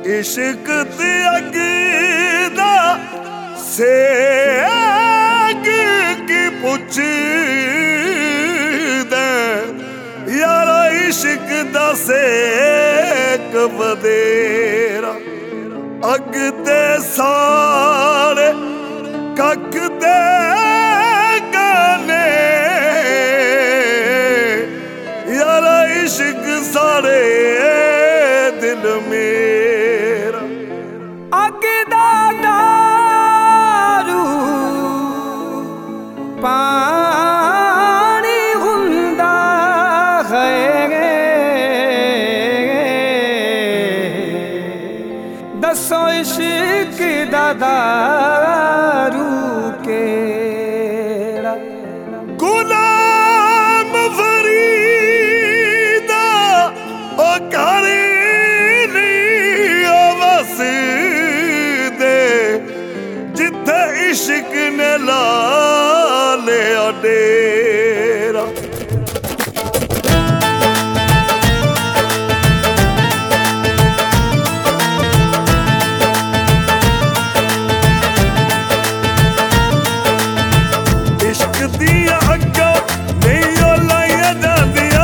इश्क दी अग दा सेक की पुछदे यारा इश्क दा सेक वधेरा अग ते सारे कख दे गाने यारा इश्क सारे दिल मेरा अग दा दारू पानी हुंदा है दसो इश्क दा दारू केड़ा गुलाम फरीदा ओ करे जिथे इश्क ने ला लिया डेरा इश्क दिया अग्गा नहीं ओ लाइया जांदिया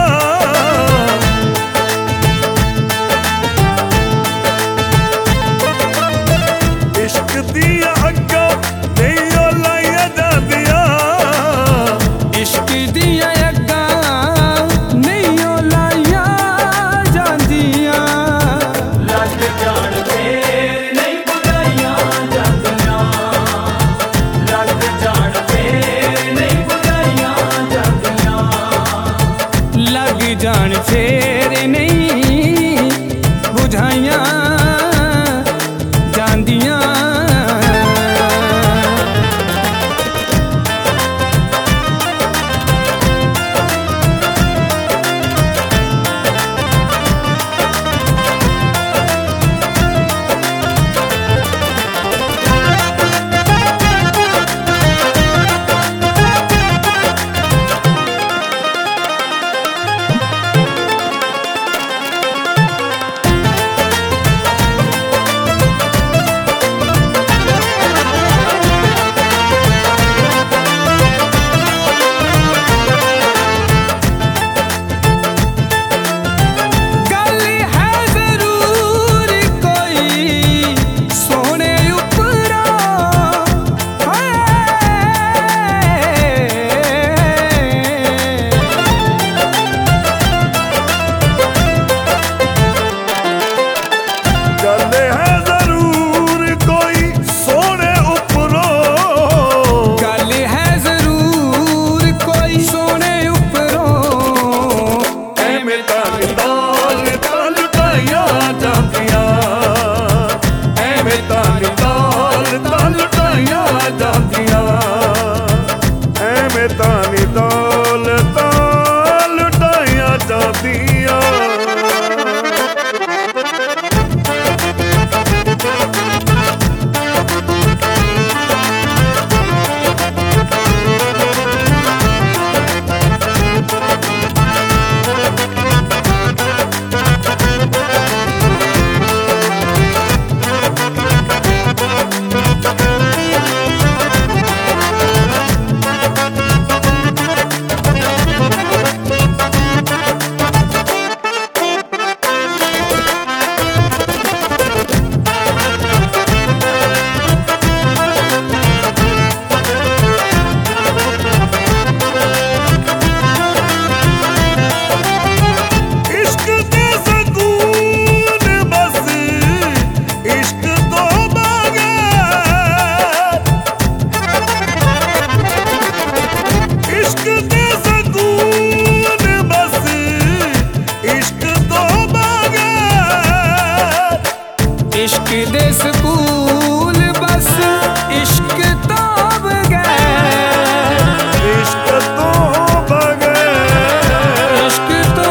इश्क दिया अग्गा नहीं ओ लाइया जांदिया इश्क दिया अग्गा नहीं ओ लाइया जांदिया लग जान फेर नहीं बुलाइया जांदिया लग जान फेर नहीं बुलाइया जांदिया लग जान फेर नहीं बुझाइया जांदिया तानी दौलतां लुटाइया जांदियां इश्क दे स्कूल बस इश्क तो बगैर इश्क तो बगैर इश्क तो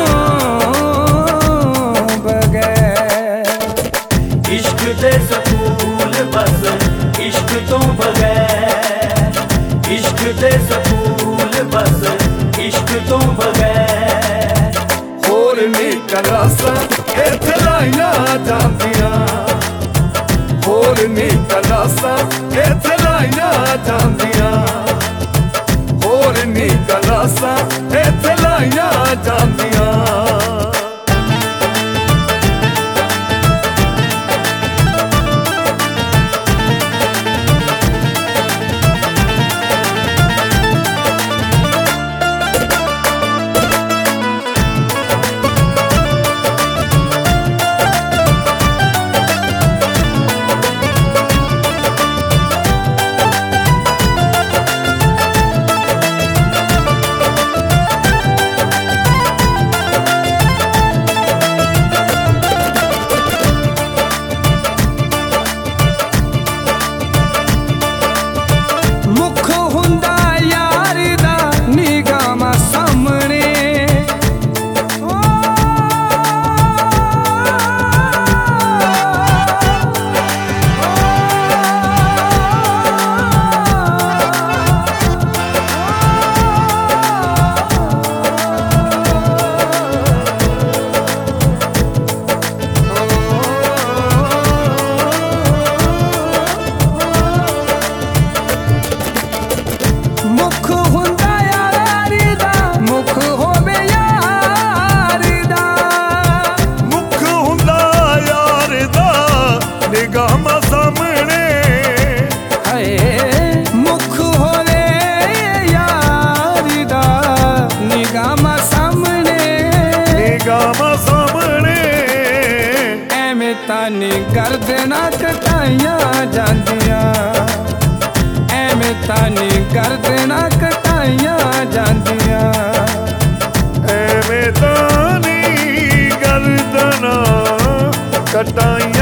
बगैर इश्क दे स्कूल बस इश्क तो बगैर इश्क दे स्कूल बस इश्क तो बगैर होर नी कलासा इत्थे लाइया जांदियां ਜਾਂਦੀਆਂ। ਤਾਨੀ ਗਰਦਨਾਂ ਕਟਾਈਆਂ ਜਾਂਦੀਆਂ, ਐਵੇਂ ਤਾਨੀ ਗਰਦਨਾਂ ਕਟਾਈਆਂ ਜਾਂਦੀਆਂ, ਐਵੇਂ ਤਾਨੀ ਗਰਦਨਾਂ ਕਟਾਈਆਂ